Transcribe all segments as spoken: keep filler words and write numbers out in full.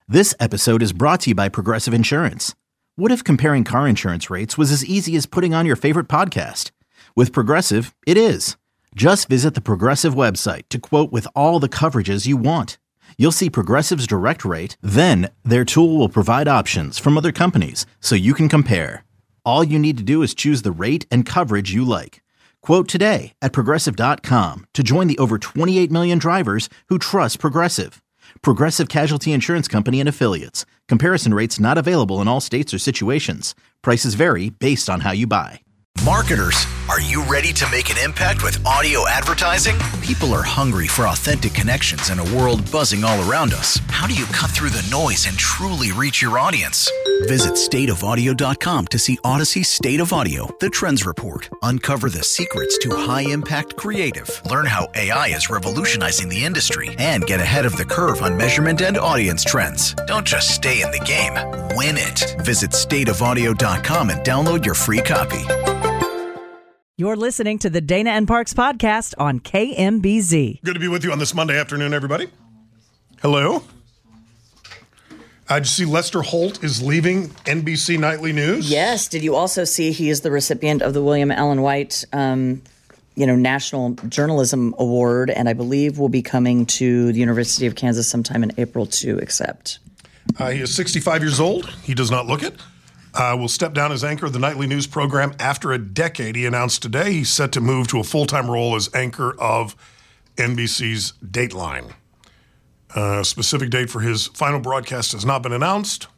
This episode is brought to you by Progressive Insurance. What if comparing car insurance rates was as easy as putting on your favorite podcast? With Progressive, it is. Just visit the Progressive website to quote with all the coverages you want. You'll see Progressive's direct rate, then their tool will provide options from other companies so you can compare. All you need to do is choose the rate and coverage you like. Quote today at progressive dot com to join the over twenty-eight million drivers who trust Progressive. Progressive Casualty Insurance Company and Affiliates. Comparison rates not available in all states or situations. Prices vary based on how you buy. Marketers, are you ready to make an impact with audio advertising? People are hungry for authentic connections in a world buzzing all around us. How do you cut through the noise and truly reach your audience? Visit state of audio dot com to see Odyssey State of Audio, the Trends Report. Uncover the secrets to high-impact creative. Learn how A I is revolutionizing the industry and get ahead of the curve on measurement and audience trends. Don't just stay in the game, win it. Visit state of audio dot com and download your free copy. You're listening to the Dana and Parks podcast on K M B Z. Good to be with you on this Monday afternoon, everybody. Hello. Uh, did you see Lester Holt is leaving N B C Nightly News? Yes. Did you also see he is the recipient of the William Allen White, um, you know, National Journalism Award, and I believe will be coming to the University of Kansas sometime in April to accept. Uh, he is sixty-five years old. He does not look it. Uh, will step down as anchor of the nightly news program after a decade. He announced today he's set to move to a full-time role as anchor of N B C's Dateline. A uh, specific date for his final broadcast has not been announced.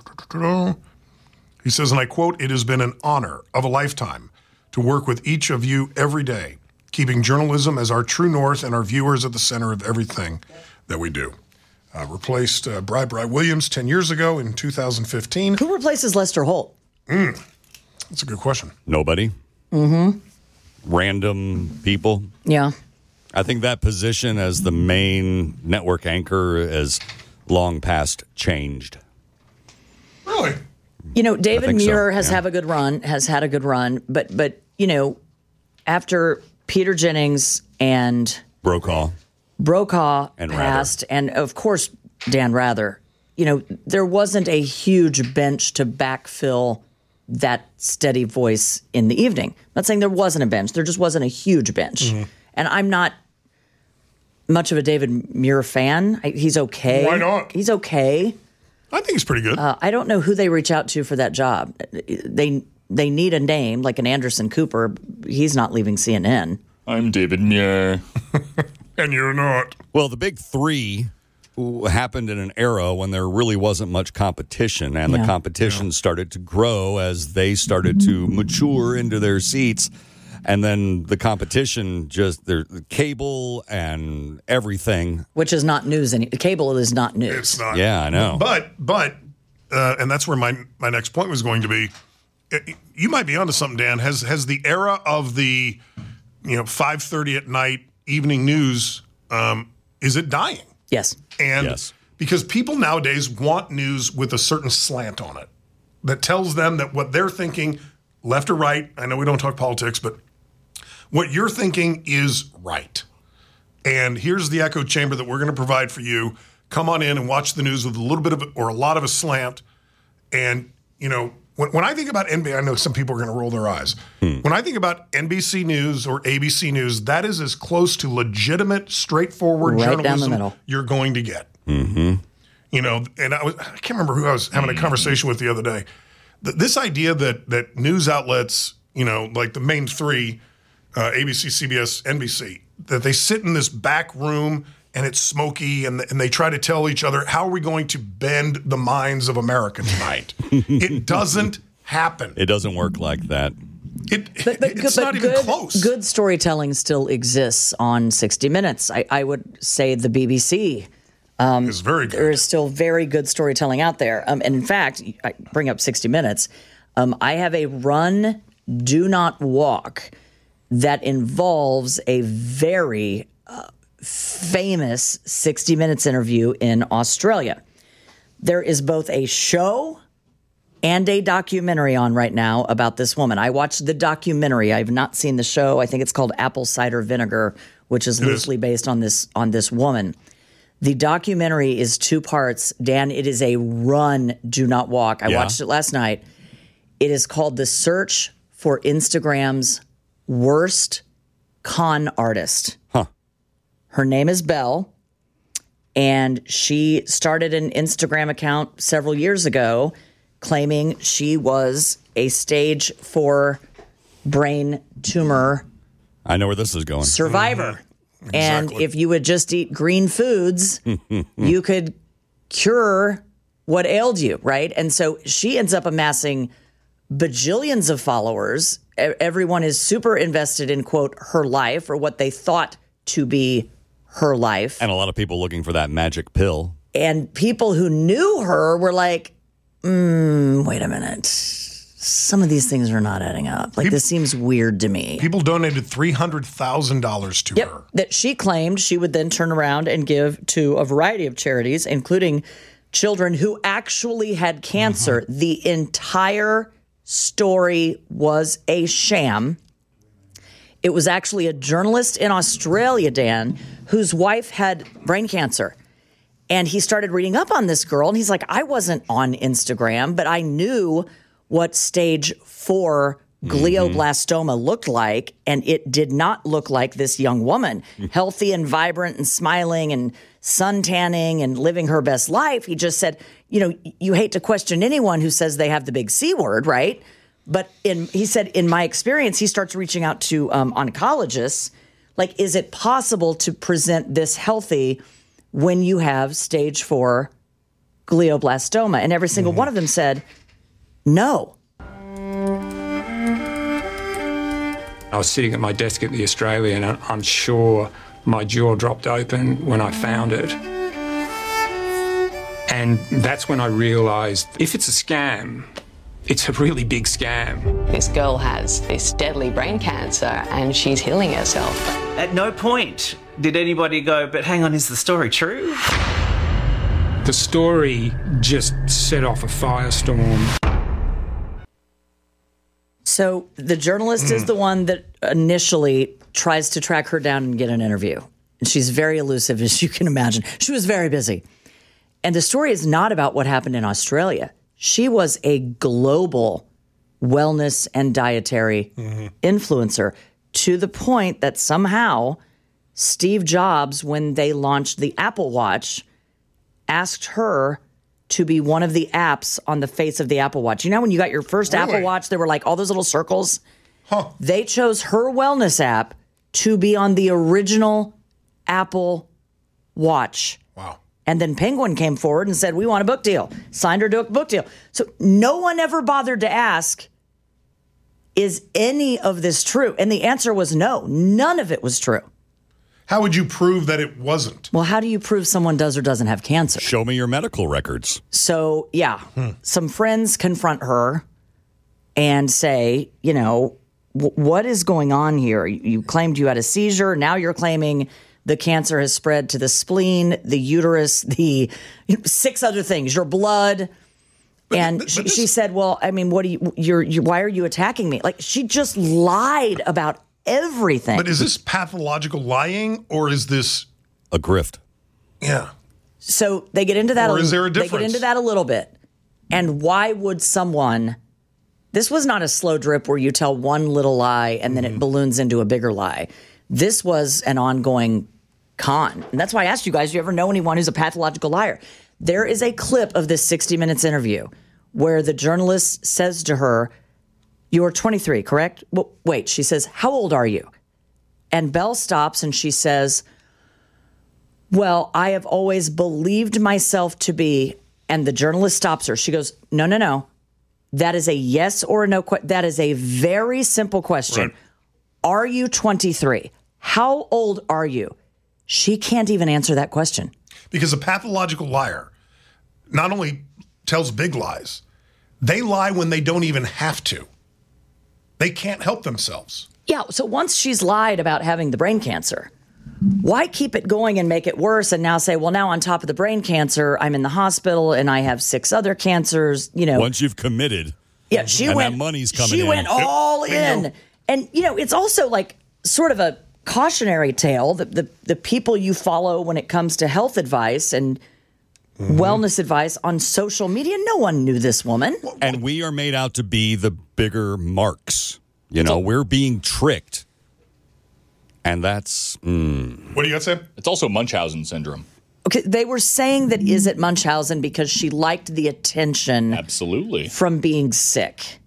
He says, and I quote, "It has been an honor of a lifetime to work with each of you every day, keeping journalism as our true north and our viewers at the center of everything that we do." Uh, replaced uh, Bri Bri Williams ten years ago in two thousand fifteen. Who replaces Lester Holt? Mm, that's a good question. Nobody. Mm-hmm. Random people. Yeah. I think that position as the main network anchor is long past changed. Really? You know, David Muir so, has yeah. have a good run, has had a good run, but but you know, after Peter Jennings and Brokaw. Brokaw and passed, Rather. and of course Dan Rather, you know, there wasn't a huge bench to backfill that steady voice in the evening. I'm not saying there wasn't a bench, there just wasn't a huge bench. Mm-hmm. And I'm not much of a David Muir fan. I, he's okay. Why not? He's okay. I think he's pretty good. Uh, I don't know who they reach out to for that job. They they need a name like an Anderson Cooper. He's not leaving C N N. I'm David Muir. And you're not. Well, the big three happened in an era when there really wasn't much competition, and Yeah. the competition yeah. started to grow as they started to mature into their seats. And then the competition, just their cable and everything. Which is not news. Any cable is not news. It's not. Yeah, I know. But, but, uh, and that's where my my next point was going to be. You might be onto something, Dan. Has has the era of the, you know, five thirty at night evening news, um, is it dying? Yes. And yes. because people nowadays want news with a certain slant on it that tells them that what they're thinking, left or right, I know we don't talk politics, but what you're thinking is right. And here's the echo chamber that we're going to provide for you. Come on in and watch the news with a little bit of or a lot of a slant. And, you know, when, when I think about N B C, I know some people are going to roll their eyes. Hmm. When I think about N B C News or A B C News, that is as close to legitimate, straightforward right journalism you're going to get. Mm-hmm. You know, and I was I can't remember who I was having a conversation with the other day. Th- this idea that that news outlets, you know, like the main three, uh, A B C, C B S, N B C, that they sit in this back room and it's smoky and, and they try to tell each other, how are we going to bend the minds of America tonight? It doesn't happen. It doesn't work like that. It, But, but, it's but not good, even close. Good storytelling still exists on sixty minutes. I, I would say the B B C. Um, it's very good. There is still very good storytelling out there. Um, and in fact, I bring up sixty minutes. Um, I have a run, do not walk that involves a very uh, famous sixty minutes interview in Australia. There is both a show and a documentary on right now about this woman. I watched the documentary. I have not seen the show. I think it's called Apple Cider Vinegar, which is It loosely is. based on this on this woman. The documentary is two parts. Dan, it is a run, do not walk. I Yeah. watched it last night. It is called The Search for Instagram's Worst Con Artist. Huh. Her name is Belle, and she started an Instagram account several years ago claiming she was a stage four brain tumor I know where this is going. survivor. And Exactly. if you would just eat green foods, you could cure what ailed you, right? And so she ends up amassing bajillions of followers. E- Everyone is super invested in, quote, her life or what they thought to be her life. And a lot of people looking for that magic pill. And people who knew her were like, mm, wait a minute. Some of these things are not adding up. Like, this seems weird to me. People donated three hundred thousand dollars to Yep, her. that she claimed she would then turn around and give to a variety of charities, including children who actually had cancer. Mm-hmm. The entire story was a sham. It was actually a journalist in Australia, Dan, whose wife had brain cancer. And he started reading up on this girl, and he's like, I wasn't on Instagram, but I knew what stage four glioblastoma looked like, and it did not look like this young woman, healthy and vibrant and smiling and sun tanning and living her best life. He just said, you know, you hate to question anyone who says they have the big C word, right? But in he said, in my experience, he starts reaching out to um, oncologists. Like, is it possible to present this healthy when you have stage four glioblastoma? And every single one of them said, no. I was sitting at my desk at the Australian, and I'm sure my jaw dropped open when I found it. And that's when I realised if it's a scam, it's a really big scam. This girl has this deadly brain cancer and she's healing herself. At no point did anybody go, but hang on, is the story true? The story just set off a firestorm. So the journalist is the one that initially tries to track her down and get an interview. And she's very elusive, as you can imagine. She was very busy. And the story is not about what happened in Australia. She was a global wellness and dietary influencer, to the point that somehow Steve Jobs, when they launched the Apple Watch, asked her to be one of the apps on the face of the Apple Watch. You know, when you got your first Really? Apple Watch, there were like all those little circles. Huh. They chose her wellness app to be on the original Apple Watch. Wow. And then Penguin came forward and said, we want a book deal. Signed her to a book deal. So no one ever bothered to ask, is any of this true? And the answer was no. None of it was true. How would you prove that it wasn't? Well, how do you prove someone does or doesn't have cancer? Show me your medical records. So, yeah, some friends confront her and say, you know, w- what is going on here? You, you claimed you had a seizure. Now you're claiming the cancer has spread to the spleen, the uterus, the you know, six other things, your blood. And but she, this- she said, well, I mean, what do you, you're, you, why are you attacking me? Like, she just lied about everything. But is this pathological lying, or is this, A grift. yeah. So they get into that. Or is there a They get difference? into that a little bit. And why would someone? This was not a slow drip where you tell one little lie and then Mm-hmm. it balloons into a bigger lie. This was an ongoing con, and that's why I asked you guys: do you ever know anyone who's a pathological liar? There is a clip of this sixty minutes interview where the journalist says to her, "You're twenty-three, correct?" Well, wait, she says, "How old are you?" And Belle stops and she says, well, I have always believed myself to be, and the journalist stops her. She goes, no, no, no. That is a yes or a no. Que- that is a very simple question. Right. Are you twenty-three? How old are you? She can't even answer that question. Because a pathological liar not only tells big lies, they lie when they don't even have to. They can't help themselves. Yeah, so once she's lied about having the brain cancer, why keep it going and make it worse and now say, well, now on top of the brain cancer, I'm in the hospital and I have six other cancers, you know. Once you've committed, Yeah, she and went. that money's coming She in. went all Bingo. in, and you know, it's also like sort of a cautionary tale that the, the people you follow when it comes to health advice and mm-hmm. wellness advice on social media, no one knew this woman. And we are made out to be the bigger marks. You know, we're being tricked. And that's... Mm. What do you got, Sam? It's also Munchausen syndrome. Okay, they were saying that is it Munchausen because she liked the attention Absolutely. from being sick.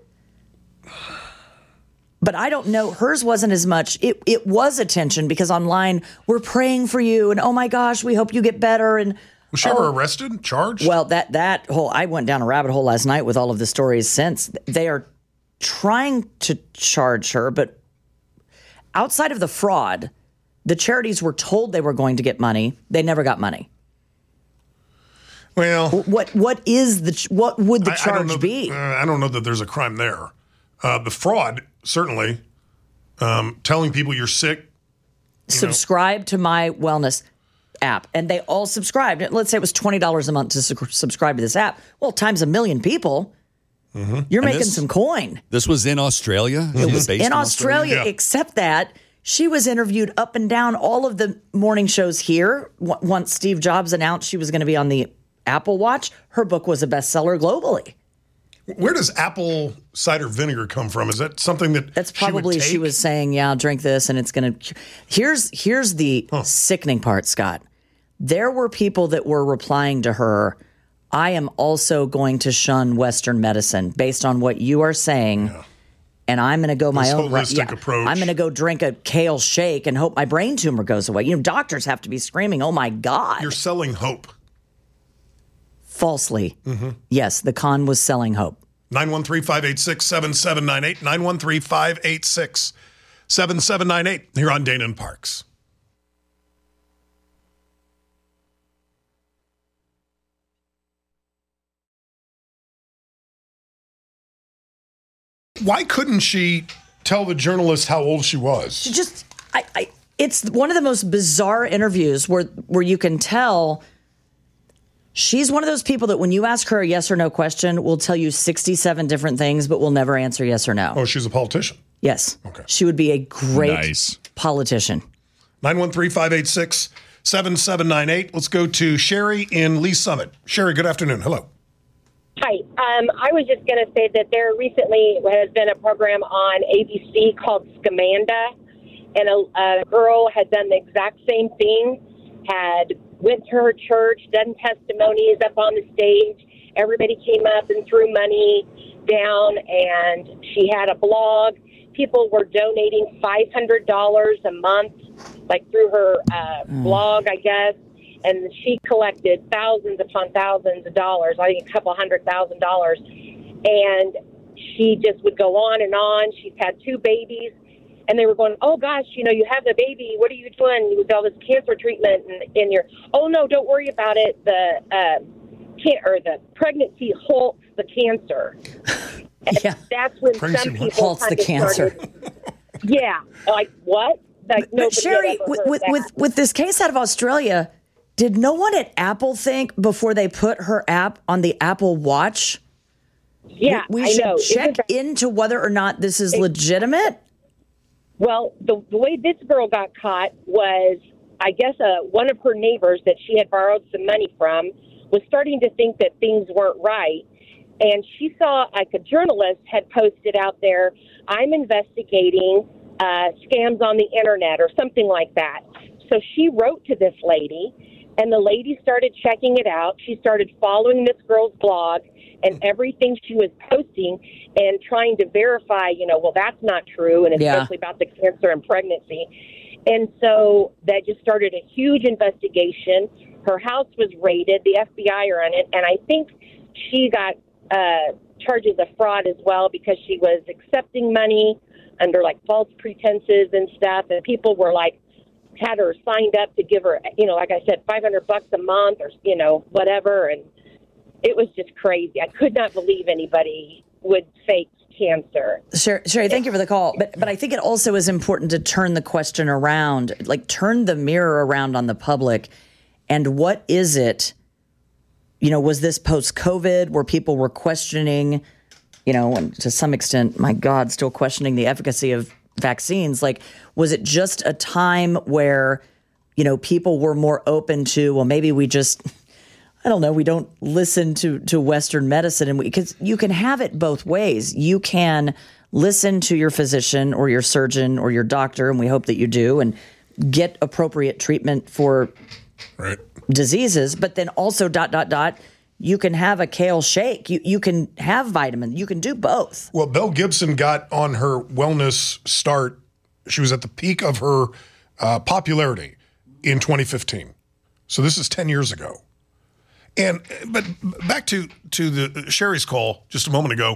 But I don't know. Hers wasn't as much. It it was attention because online we're praying for you and oh my gosh, we hope you get better. And was she oh, ever arrested, charged? Well, that that whole I went down a rabbit hole last night with all of the stories since. They are trying to charge her, but outside of the fraud, the charities were told they were going to get money. They never got money. Well, what what is the what would the I, charge I don't know be? That, uh, I don't know that there's a crime there. Uh, the fraud, certainly, um, telling people you're sick. You Subscribe know. to my wellness app. And they all subscribed. Let's say it was twenty dollars a month to su- subscribe to this app. Well, times a million people, mm-hmm. you're and making this, some coin. This was in Australia? It was in in Australia, Australia? Yeah. Except that she was interviewed up and down all of the morning shows here. W- once Steve Jobs announced she was going to be on the Apple Watch, her book was a bestseller globally. Where does apple cider vinegar come from? Is that something that That's probably she, would take? she was saying, yeah, drink this and it's going to. Here's here's the huh. sickening part, Scott. There were people that were replying to her, I am also going to shun Western medicine based on what you are saying. Yeah. And I'm going to go my this own holistic yeah, approach. I'm going to go drink a kale shake and hope my brain tumor goes away. You know, doctors have to be screaming, oh, my God. You're selling hope. Falsely. Mm-hmm. Yes, the con was selling hope. nine one three, five eight six, seven seven nine eight. nine one three, five eight six, seven seven nine eight. Here on Dana and Parks. Why couldn't she tell the journalist how old she was? She just, I, I, it's one of the most bizarre interviews where where you can tell she's one of those people that when you ask her a yes or no question, will tell you sixty-seven different things, but will never answer yes or no. Oh, she's a politician. Yes. Okay. She would be a great nice. politician. nine one three, five eight six, seven seven nine eight. Let's go to Sherry in Lee Summit. Sherry, good afternoon. Hello. Hi. Um, I was just going to say that there recently has been a program on A B C called Scamanda, and a, a girl had done the exact same thing, had went to her church, done testimonies up on the stage. Everybody came up and threw money down, and she had a blog. People were donating five hundred dollars a month, like through her uh, mm. blog, I guess. And she collected thousands upon thousands of dollars, I think a couple hundred thousand dollars. And she just would go on and on. She's had two babies. And they were going, oh, gosh, you know, you have the baby. What are you doing with all this cancer treatment in, in your, oh, no, don't worry about it. The uh, can or the pregnancy halts the cancer. Yeah. That's when Pregnancy some people halts the cancer. Started, yeah. Like, what? Like, but, but Sherry, with, with, with, with this case out of Australia, did no one at Apple think before they put her app on the Apple Watch? Yeah, we, we I should know. check that, into whether or not this is it, legitimate? Well, the, the way this girl got caught was, I guess, uh, one of her neighbors that she had borrowed some money from was starting to think that things weren't right. And she saw, like, a journalist had posted out there, I'm investigating uh, scams on the internet or something like that. So she wrote to this lady, and the lady started checking it out. She started following this girl's blog and everything she was posting and trying to verify, you know, well, that's not true, and especially yeah. about the cancer and pregnancy. And so that just started a huge investigation. Her house was raided. The F B I are on it. And I think she got uh, charges of fraud as well because she was accepting money under, like, false pretenses and stuff. And people were, like, had her signed up to give her, you know, like I said, five hundred bucks a month or, you know, whatever. And it was just crazy. I could not believe anybody would fake cancer. Sherry, Sherry, thank you for the call. But but I think it also is important to turn the question around, like turn the mirror around on the public. And what is it, you know, was this post-COVID where people were questioning, you know, and to some extent, my God, still questioning the efficacy of vaccines. Like, was it just a time where, you know, people were more open to, well, maybe we just, I don't know, we don't listen to, to Western medicine. And because you can have it both ways. You can listen to your physician or your surgeon or your doctor, and we hope that you do, and get appropriate treatment for right. diseases. But then also dot, dot, dot, you can have a kale shake. You you can have vitamin. You can do both. Well, Mel Gibson got on her wellness start. She was at the peak of her uh, popularity in twenty fifteen. So this is ten years ago. And but back to to the Sherry's call just a moment ago.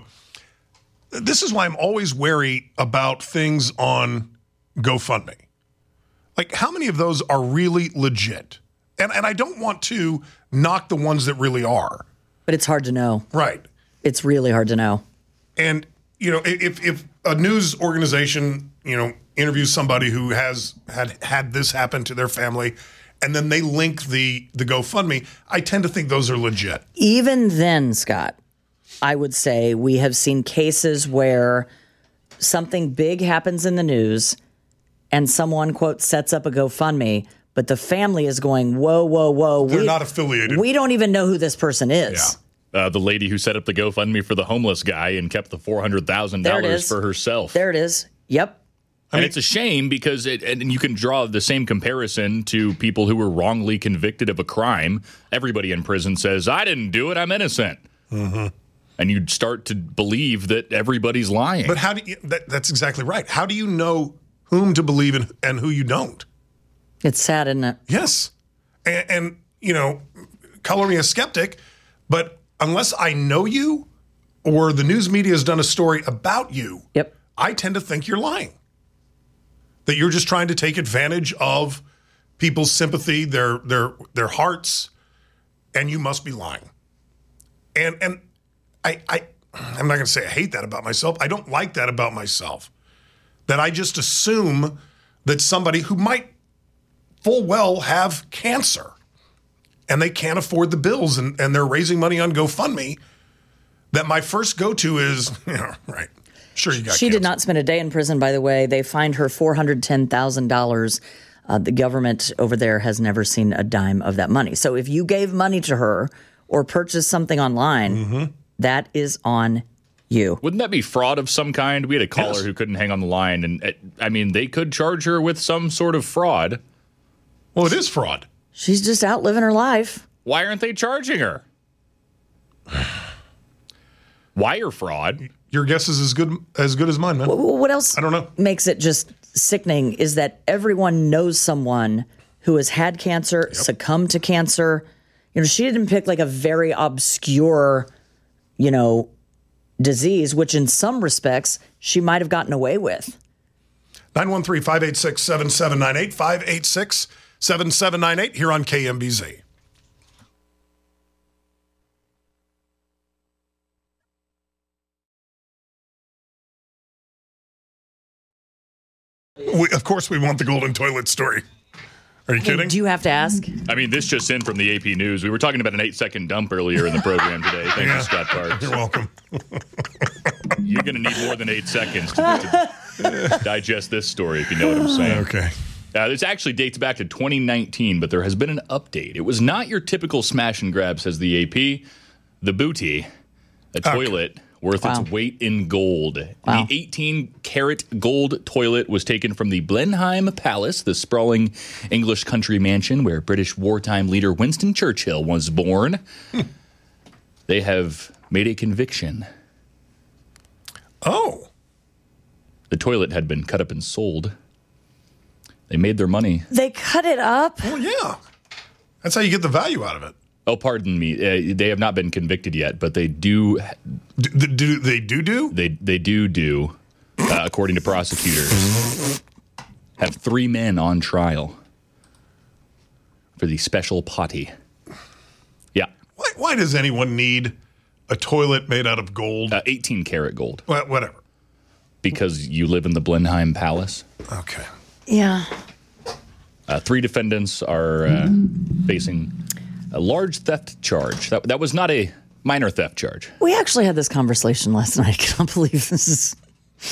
This is why I'm always wary about things on GoFundMe. Like, how many of those are really legit? And and I don't want to knock the ones that really are. But it's hard to know. Right. It's really hard to know. And, you know, if if a news organization, you know, interviews somebody who has had had this happen to their family, and then they link the the GoFundMe, I tend to think those are legit. Even then, Scott, I would say we have seen cases where something big happens in the news and someone, quote, sets up a GoFundMe, but the family is going, whoa, whoa, whoa. They're we, not affiliated. We don't even know who this person is. Yeah. Uh, the lady who set up the GoFundMe for the homeless guy and kept the four hundred thousand dollars for herself. There it is. Yep. And I mean, it's a shame because it, and you can draw the same comparison to people who were wrongly convicted of a crime. Everybody in prison says, I didn't do it, I'm innocent. Mm-hmm. And you'd start to believe that everybody's lying. But how do you, that, that's exactly right. How do you know whom to believe in and who you don't? It's sad, isn't it? Yes. And, and, you know, color me a skeptic, but unless I know you or the news media has done a story about you, yep. I tend to think you're lying. That you're just trying to take advantage of people's sympathy, their their their hearts, and you must be lying. And and I I I'm not going to say I hate that about myself. I don't like that about myself. That I just assume that somebody who might full well have cancer and they can't afford the bills and, and they're raising money on GoFundMe, that my first go-to is, you know, right, sure you got She cancer. did not spend a day in prison, by the way. They fined her four hundred ten thousand dollars. Uh, the government over there has never seen a dime of that money. So if you gave money to her or purchased something online, mm-hmm. that is on you. Wouldn't that be fraud of some kind? We had a caller yes. who couldn't hang on the line. And uh, I mean, they could charge her with some sort of fraud. Well, it is fraud. She's just out living her life. Why aren't they charging her? Wire fraud. Your guess is as good as good as mine, man. What else I don't know. makes it just sickening is that everyone knows someone who has had cancer, yep. succumbed to cancer. You know, she didn't pick like a very obscure, you know, disease, which in some respects she might have gotten away with. nine one three, five eight six, seven seven nine eight, five eight six, seven seven nine eight here on K M B Z. We, of course, we want the golden toilet story. Are you Hey, kidding? do you have to ask? I mean, this just in from the A P News. We were talking about an eight-second dump earlier in the program today. Thank Yeah. you, Scott Parks. You're welcome. You're going to need more than eight seconds to, to digest this story, if you know what I'm saying. Okay. Uh, this actually dates back to twenty nineteen, but there has been an update. It was not your typical smash and grab, says the A P. The Booty, a Okay. toilet worth Wow. its weight in gold. Wow. The eighteen-karat gold toilet was taken from the Blenheim Palace, the sprawling English country mansion where British wartime leader Winston Churchill was born. They have made a conviction. Oh. The toilet had been cut up and sold. They made their money. They cut it up? Well, yeah. That's how you get the value out of it. Oh, pardon me. Uh, they have not been convicted yet, but they do. Do, do they do do? They they do do, uh, according to prosecutors, have three men on trial for the special potty. Yeah. Why, why does anyone need a toilet made out of gold? Uh, eighteen karat gold. Well, whatever. Because you live in the Blenheim Palace. Okay. Yeah. Uh, three defendants are uh, facing a large theft charge. That, that was not a minor theft charge. We actually had this conversation last night. I can't believe this is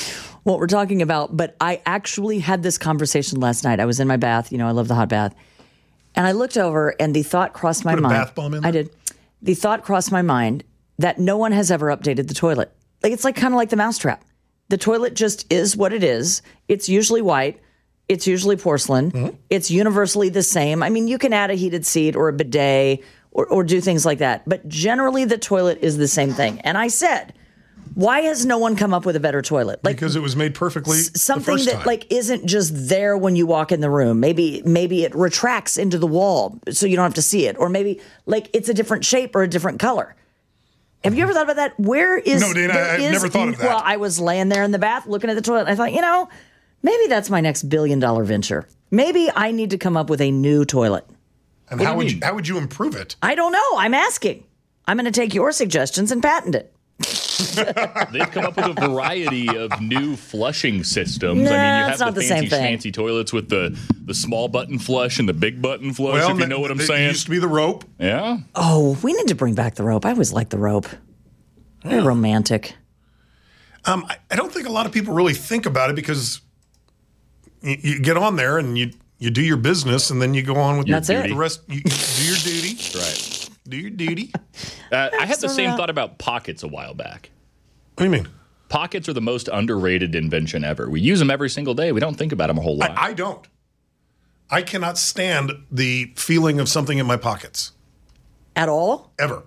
what we're talking about, but I actually had this conversation last night. I was in my bath. You know, I love the hot bath. And I looked over and the thought crossed my Put a mind. bath bomb in there? I did. The thought crossed my mind that no one has ever updated the toilet. Like, it's like kind of like the mousetrap. The toilet just is what it is. It's usually white. It's usually porcelain. Mm-hmm. It's universally the same. I mean, you can add a heated seat or a bidet or, or do things like that. But generally, the toilet is the same thing. And I said, why has no one come up with a better toilet? Like, because it was made perfectly s- something the first that time. like isn't just there when you walk in the room. Maybe maybe it retracts into the wall so you don't have to see it, or maybe like it's a different shape or a different color. Have you ever thought about that? Where is No, Dana, there I've is- never thought of that. Well, I was laying there in the bath looking at the toilet, and I thought, you know, maybe that's my next billion dollar venture. Maybe I need to come up with a new toilet. And What how do you would mean? you how would you improve it? I don't know. I'm asking. I'm going to take your suggestions and patent it. They've come up with a variety of new flushing systems. Nah, I mean, you it's have not the the same fancy thing. schmancy toilets with the, the small button flush and the big button flush, Well, if you that- know what I'm that saying. used to be the rope. Yeah. Oh, we need to bring back the rope. I always liked the rope. Very romantic. Um, I, I don't think a lot of people really think about it because you, you get on there and you you do your business and then you go on with That's your, it. the rest. You, you do your duty. Right. Do your duty. Uh, I had the So same that- thought about pockets a while back. What do you mean? Pockets are the most underrated invention ever. We use them every single day. We don't think about them a whole lot. I, I don't. I cannot stand the feeling of something in my pockets At all? ever.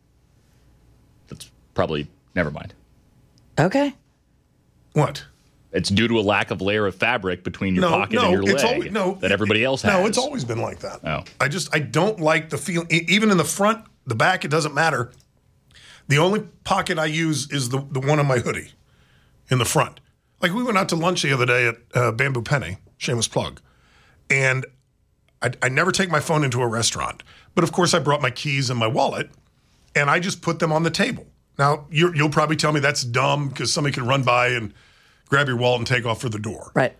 That's probably, never mind. Okay. What? It's due to a lack of layer of fabric between your No, pocket no, and your it's leg always no that everybody else has. No, it's always been like that. Oh. I just I don't like the feel. e- Even in the front, the back, it doesn't matter. The only pocket I use is the the one on my hoodie, in the front. Like we went out to lunch the other day at uh, Bamboo Penny, shameless plug, and I, I never take my phone into a restaurant. But of course, I brought my keys and my wallet, and I just put them on the table. Now you're, you'll probably tell me that's dumb because somebody can run by and grab your wallet and take off for the door. Right.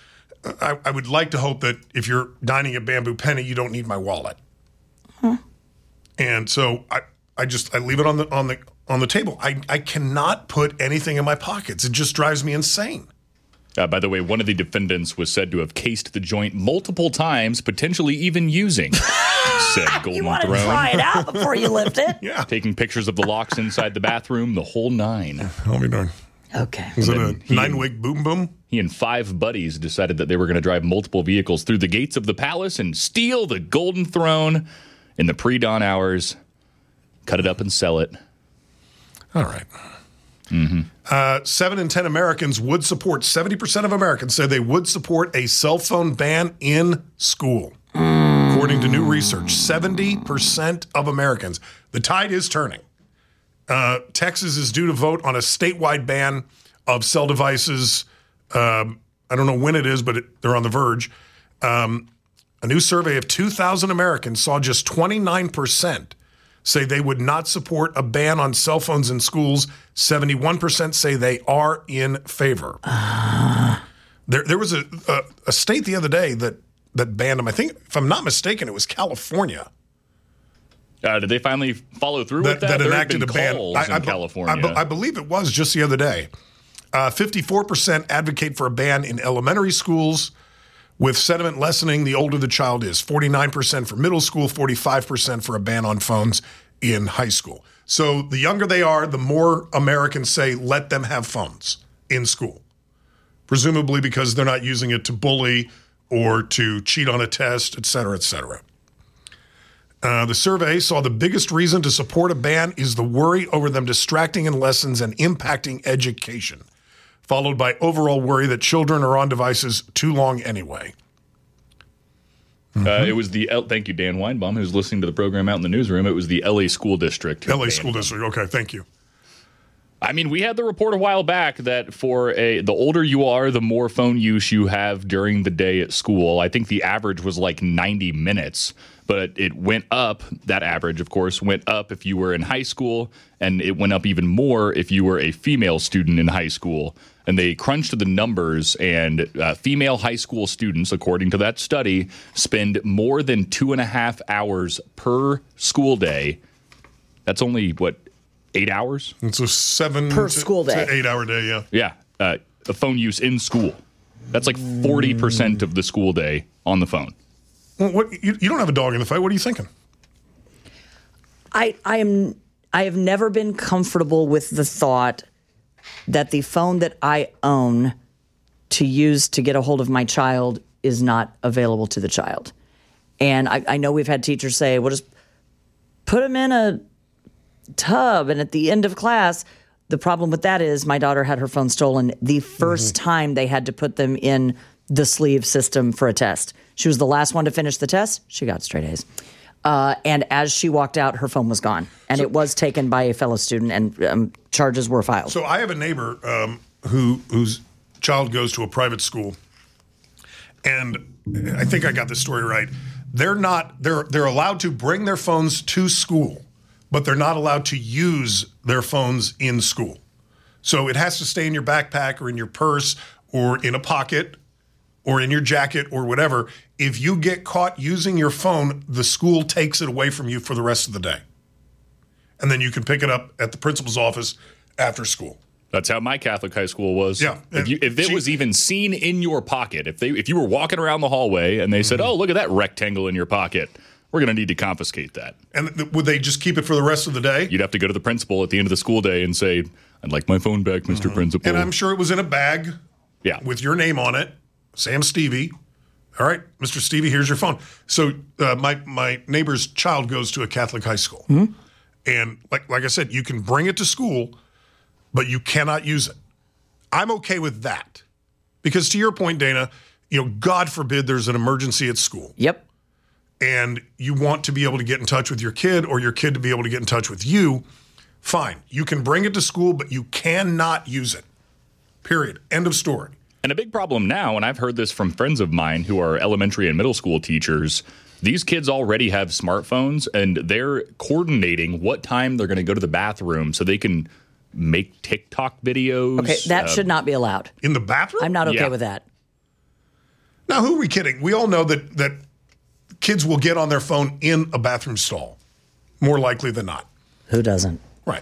I, I would like to hope that if you're dining at Bamboo Penny, you don't need my wallet. Huh. And so I, I just I leave it on the on the on the table. I, I cannot put anything in my pockets. It just drives me insane. Uh, by the way, one of the defendants was said to have cased the joint multiple times, potentially even using said Golden You want to Throne. try it out before you lift it? Yeah. Taking pictures of the locks inside the bathroom, the whole nine. I'll be darned. Okay. Is it And a then he- nine-wig boom boom? He and five buddies decided that they were going to drive multiple vehicles through the gates of the palace and steal the Golden Throne in the pre-dawn hours, cut it up and sell it. All right. Mm-hmm. Uh, seven in ten Americans would support, seventy percent of Americans say they would support a cell phone ban in school. According to new research, seventy percent of Americans. The tide is turning. Uh, Texas is due to vote on a statewide ban of cell devices. Um, I don't know when it is, but it, they're on the verge. Um, a new survey of two thousand Americans saw just twenty-nine percent say they would not support a ban on cell phones in schools. seventy-one percent say they are in favor. Uh. There, there was a, a, a state the other day that, that banned them. I think, if I'm not mistaken, it was California. Uh, did they finally follow through That, with that? that There enacted a have been ban. calls I, in I, be- California. I, be- I believe it was just the other day. Uh, fifty-four percent advocate for a ban in elementary schools, with sentiment lessening the older the child is. forty-nine percent for middle school, forty-five percent for a ban on phones in high school. So the younger they are, the more Americans say let them have phones in school, presumably because they're not using it to bully or to cheat on a test, et cetera, et cetera. Uh, the survey saw the biggest reason to support a ban is the worry over them distracting in lessons and impacting education, followed by overall worry that children are on devices too long anyway. Uh, it was the L- thank you, Dan Weinbaum, who's listening to the program out in the newsroom. It was the L A School District. who L A banned School them. District. Okay, thank you. I mean, we had the report a while back that for a the older you are, the more phone use you have during the day at school. I think the average was like ninety minutes, but it went up. That average, of course, went up if you were in high school, and it went up even more if you were a female student in high school. And they crunched the numbers, and uh, female high school students, according to that study, spend more than two and a half hours per school day. That's only, what, eight hours? It's a seven Per to, school day. to eight hour day, yeah. Yeah. Uh, the phone use in school. That's like forty percent of the school day on the phone. Well, what you, you don't have a dog in the fight. What are you thinking? I I am I have never been comfortable with the thought that the phone that I own to use to get a hold of my child is not available to the child. And I, I know we've had teachers say, well, just put them in a tub. And at the end of class, the problem with that is my daughter had her phone stolen the first mm-hmm. time they had to put them in the sleeve system for a test. She was the last one to finish the test. She got straight A's. Uh, and as she walked out, her phone was gone. And so, it was taken by a fellow student, and um, charges were filed. So I have a neighbor um, who whose child goes to a private school. And I think I got this story right. They're not they're they're allowed to bring their phones to school, but they're not allowed to use their phones in school. So it has to stay in your backpack or in your purse or in a pocket or in your jacket or whatever. If you get caught using your phone, the school takes it away from you for the rest of the day. And then you can pick it up at the principal's office after school. That's how my Catholic high school was. Yeah. If, you, if it she, was even seen in your pocket, if they if you were walking around the hallway and they said, mm-hmm. oh, look at that rectangle in your pocket, we're going to need to confiscate that. And th- would they just keep it for the rest of the day? You'd have to go to the principal at the end of the school day and say, I'd like my phone back, Mister Mm-hmm. Principal. And I'm sure it was in a bag yeah. with your name on it, Sam Stevie. All right, Mister Stevie, here's your phone. So uh, my my neighbor's child goes to a Catholic high school. Mm-hmm. And like like I said, you can bring it to school, but you cannot use it. I'm okay with that. Because to your point, Dana, you know, God forbid there's an emergency at school. Yep. And you want to be able to get in touch with your kid or your kid to be able to get in touch with you, fine. You can bring it to school, but you cannot use it. Period. End of story. And a big problem now, and I've heard this from friends of mine who are elementary and middle school teachers, these kids already have smartphones, and they're coordinating what time they're going to go to the bathroom so they can make TikTok videos. Okay, that uh, should not be allowed. In the bathroom? I'm not okay Yeah. with that. Now, who are we kidding? We all know that that kids will get on their phone in a bathroom stall, more likely than not. Who doesn't? Right.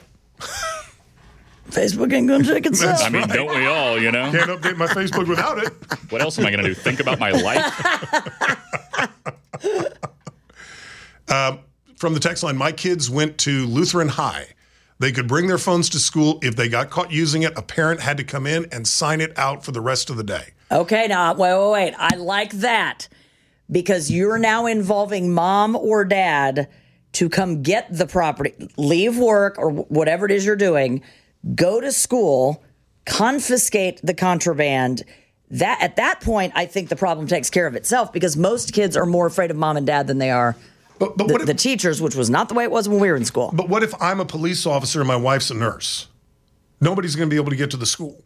Facebook ain't going to take itself. I mean, right. don't we all, you know? Can't update my Facebook without it. What else am I going to do? Think about my life? uh, from the text line, my kids went to Lutheran High. They could bring their phones to school. If they got caught using it, a parent had to come in and sign it out for the rest of the day. Okay, now, wait, wait, wait. I like that because you're now involving mom or dad to come get the property, leave work or whatever it is you're doing, go to school, confiscate the contraband. That at that point, I think the problem takes care of itself because most kids are more afraid of mom and dad than they are But, but the, what if, the teachers, which was not the way it was when we were in school. But what if I'm a police officer and my wife's a nurse? Nobody's going to be able to get to the school.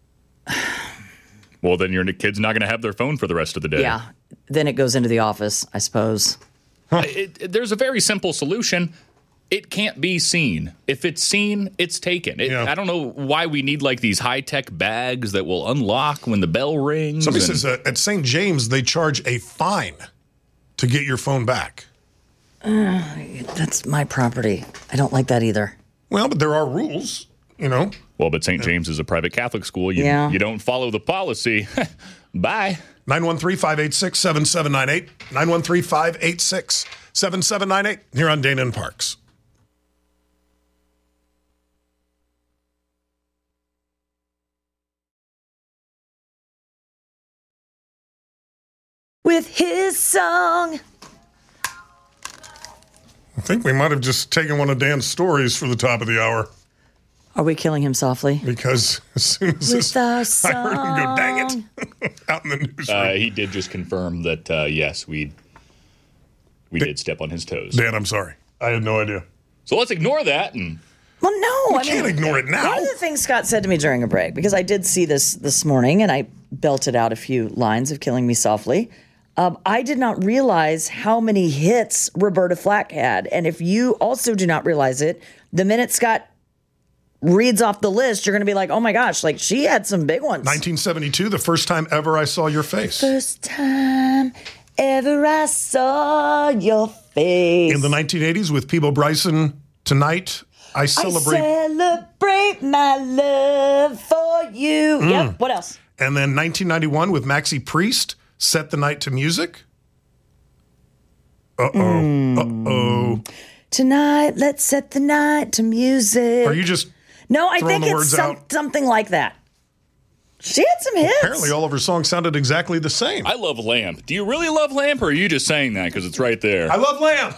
Well, then your kid's not going to have their phone for the rest of the day. Yeah. Then it goes into the office, I suppose. Huh. It, it, there's a very simple solution. It can't be seen. If it's seen, it's taken. It, Yeah. I don't know why we need like these high-tech bags that will unlock when the bell rings. Somebody and- says uh, at Saint James, they charge a fine to get your phone back. Uh, that's my property. I don't like that either. Well, but there are rules, you know. Well, but Saint James is a private Catholic school. You, Yeah. you don't follow the policy. Bye. nine one three, five eight six, seven seven nine eight. nine one three, five eight six, seven seven nine eight. Here on Dana and Parks. With his song. I think we might have just taken one of Dan's stories for the top of the hour. Are we killing him softly? Because as soon as With this, our I heard him go, dang song. it, out in the newsroom. Uh, he did just confirm that, uh, yes, we we did step on his toes. Dan, I'm sorry. I had no idea. So let's ignore that. And Well, no. We I can't mean, ignore it now. One of the things Scott said to me during a break, because I did see this this morning and I belted out a few lines of Killing Me Softly, um, I did not realize how many hits Roberta Flack had. And if you also do not realize it, the minute Scott reads off the list, you're going to be like, oh my gosh, like she had some big ones. nineteen seventy-two, the first time ever I saw your face. First time ever I saw your face. In the nineteen eighties with Peebo Bryson, Tonight, I Celebrate. I celebrate my love for you. Mm. Yep. What else? And then nineteen ninety-one with Maxi Priest, Set the Night to Music. Uh-oh. Mm. Uh-oh. Tonight, let's set the night to music. Are you just No, I throwing think the it's words some, out? something like that. She had some hits. Apparently, all of her songs sounded exactly the same. I love Lamp. Do you really love Lamp, or are you just saying that because it's right there? I love Lamp.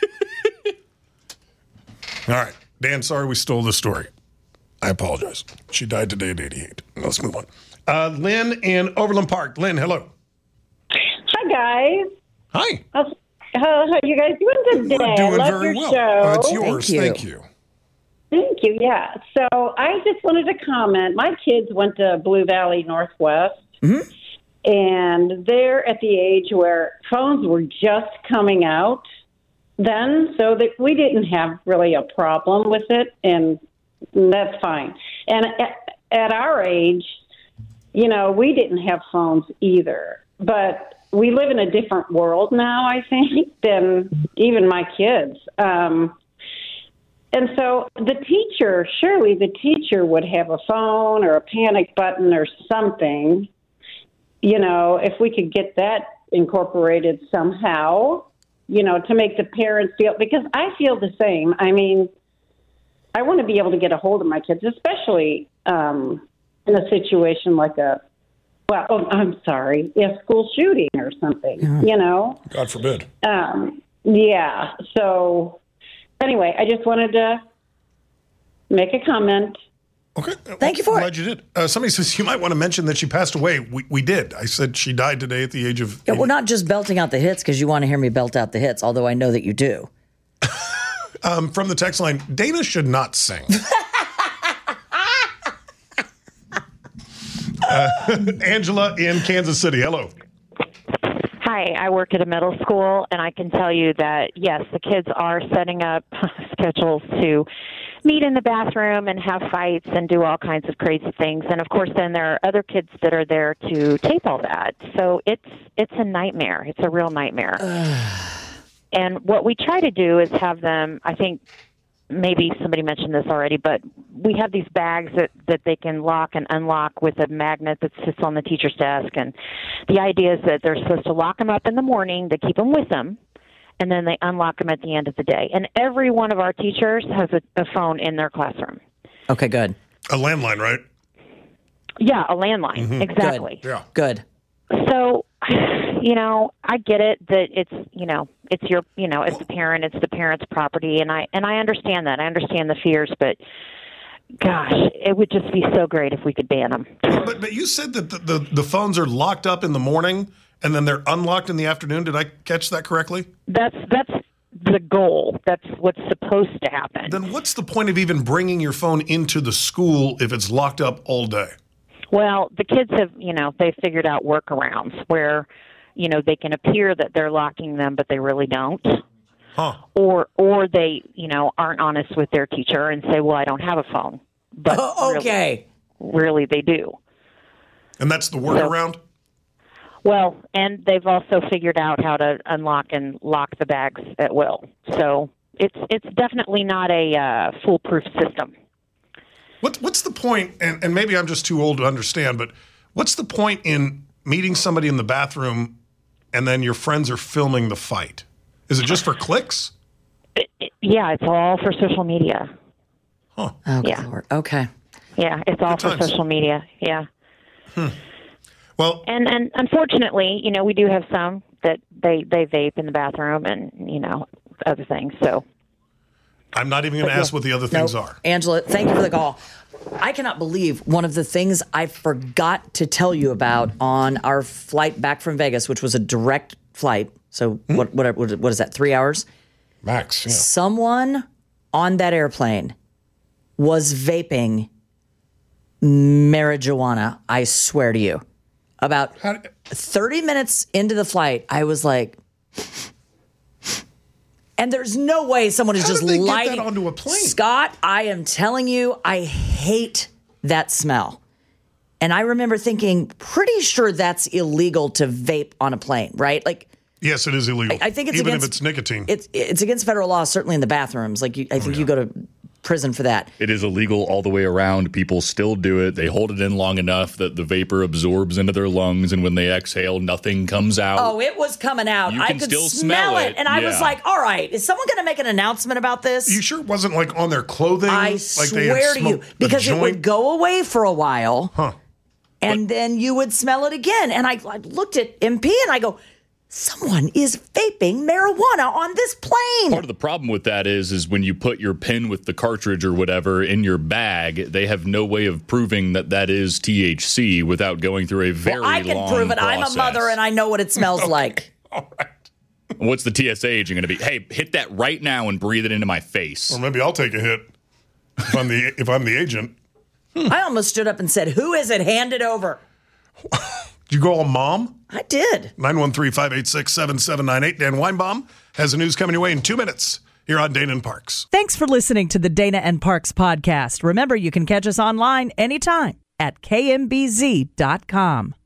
All right. Dan, sorry we stole this story. I apologize. She died today at eighty-eight. Let's move on. Uh, Lynn in Overland Park. Lynn, hello. Hi, guys. Hi. How's, how, how you guys doing today? We're doing I love very your well. show. Uh, it's yours. Thank you. Thank you. Thank you, yeah. So I just wanted to comment. My kids went to Blue Valley Northwest, mm-hmm. and they're at the age where phones were just coming out then, so that we didn't have really a problem with it, and that's fine. And at, at our age, you know, we didn't have phones either, but we live in a different world now, I think, than even my kids. Um And so the teacher, surely the teacher would have a phone or a panic button or something, you know, if we could get that incorporated somehow, you know, to make the parents feel, because I feel the same. I mean, I want to be able to get a hold of my kids, especially um, in a situation like a, well, oh, I'm sorry, a school shooting or something, Yeah. you know? God forbid. Um, yeah, so... Anyway, I just wanted to make a comment. Okay. Thank you for I'm glad it. you did. Uh, somebody says you might want to mention that she passed away. We, we did. I said she died today at the age of... Yeah, we're not just belting out the hits because you want to hear me belt out the hits, although I know that you do. Um, from the text line, Dana should not sing. uh, Angela in Kansas City. Hello. Hi, I work at a middle school, and I can tell you that, yes, the kids are setting up schedules to meet in the bathroom and have fights and do all kinds of crazy things. And, of course, then there are other kids that are there to tape all that. So it's it's a nightmare. It's a real nightmare. And what we try to do is have them, I think, maybe somebody mentioned this already, but we have these bags that, that they can lock and unlock with a magnet that sits on the teacher's desk. And the idea is that they're supposed to lock them up in the morning, they keep them with them, and then they unlock them at the end of the day. And every one of our teachers has a, a phone in their classroom. Okay, good. A landline, right? Yeah, a landline. Mm-hmm. Exactly. Good. Yeah. Good. So, you know, I get it that it's, you know, it's your, you know, it's the parent, it's the parent's property, and I and I understand that. I understand the fears, but gosh, it would just be so great if we could ban them. But but you said that the, the, the phones are locked up in the morning and then they're unlocked in the afternoon. Did I catch that correctly? That's that's the goal. That's what's supposed to happen. Then what's the point of even bringing your phone into the school if it's locked up all day? Well, the kids have, you know, they figured out workarounds where, you know, they can appear that they're locking them, but they really don't. Huh. Or or they, you know, aren't honest with their teacher and say, well, I don't have a phone. But Oh, okay. Really, really they do. And that's the workaround? So, well, and they've also figured out how to unlock and lock the bags at will. So it's it's definitely not a uh, foolproof system. What, what's the point, and, and maybe I'm just too old to understand, but what's the point in meeting somebody in the bathroom and then your friends are filming the fight? Is it just for clicks? It, it, yeah, it's all for social media. Huh. Oh, Yeah. Lord. Okay. Yeah, it's all Good for times. social media. Yeah. Hmm. Well, And and unfortunately, you know, we do have some that they, they vape in the bathroom and, you know, other things. So I'm not even going to ask what the other things Nope. are. Angela, thank you for the call. I cannot believe one of the things I forgot to tell you about on our flight back from Vegas, which was a direct flight. So Hmm? what, what, what is that, three hours? Max, yeah. Someone on that airplane was vaping marijuana, I swear to you. About thirty minutes into the flight, I was like... And there's no way someone is How just did they get lighting that onto a plane? Scott, I am telling you, I hate that smell. And I remember thinking, pretty sure that's illegal to vape on a plane, right? Like, Yes, it is illegal. I, I think it's even against, if it's nicotine. It's it's against federal law, certainly in the bathrooms. Like, you, I think yeah. you go to prison for that. It is illegal all the way around. People still do it. They hold it in long enough that the vapor absorbs into their lungs, and when they exhale, nothing comes out. Oh, it was coming out. You I can could still smell, smell it. it. And I Yeah. was like, all right, is someone going to make an announcement about this? You sure it wasn't like on their clothing? I like swear they had to you, smoked a because it would joint? go away for a while, Huh. and then you would smell it again. And I, I looked at M P and I go, someone is vaping marijuana on this plane. Part of the problem with that is, is when you put your pen with the cartridge or whatever in your bag, they have no way of proving that that is T H C without going through a very well, I can long prove it. process. I'm a mother and I know what it smells like. What's the T S A agent going to be? Hey, hit that right now and breathe it into my face. Or maybe I'll take a hit if I'm the if I'm the agent. I almost stood up and said, who is it? Hand it over. Did you go all mom? I did. nine one three, five eight six, seven seven nine eight. Dan Weinbaum has the news coming your way in two minutes here on Dana and Parks. Thanks for listening to the Dana and Parks podcast. Remember, you can catch us online anytime at K M B Z dot com.